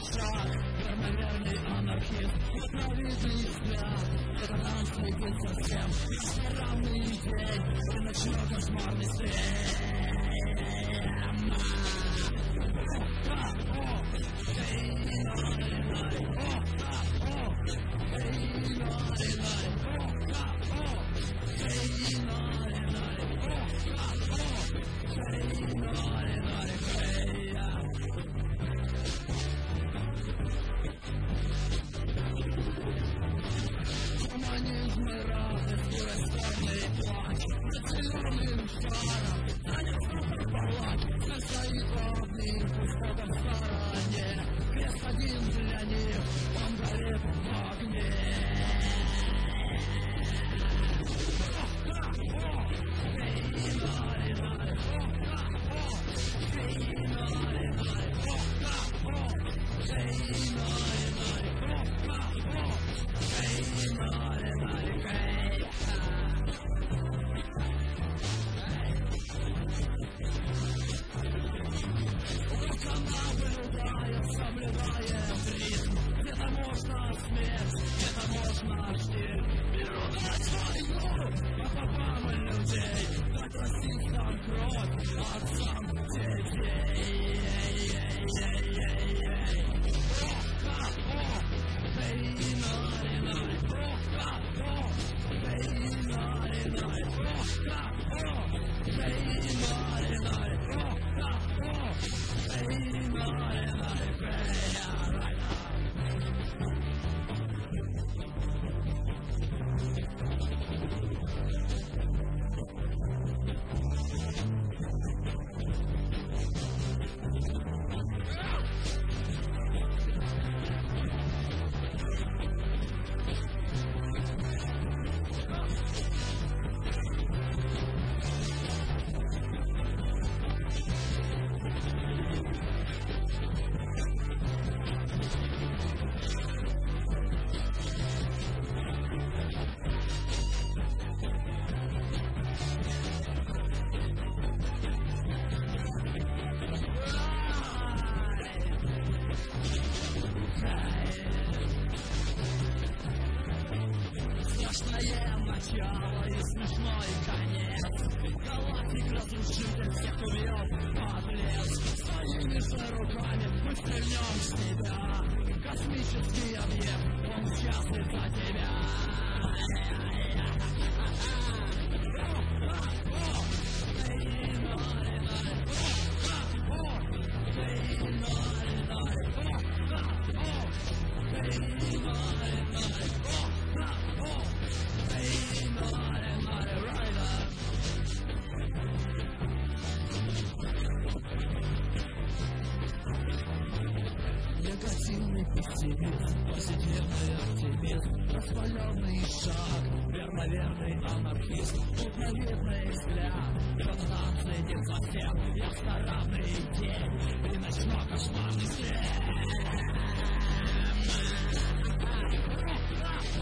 шаг, верный анархист, ненавидный взгляд. Это танц летит совсем, бесправный день, и ночной кошмарный свет. Гуманизм и радость, бесспорный плач, над зеленым шаром, занялся палач, все стоит одним пустотом в стороне, крест один для них, он горит в огне. Где-то можно смерть, где-то можно штиль. Беру дать войну, по попам людей, дать расистам кровь, отцам детей. Начало и смешной конец. Галактик разрушитель всех убьет, подлец. Своими же руками мы стрельнем с тебя. Космический объект, он счастлив за тебя. Негативный пессимизм, позитивный оптимизм, распаленный шаг, верный анархист, мутновидный взгляд, кто-то танцует совсем, ясноравный день и ночной кошмарный свет.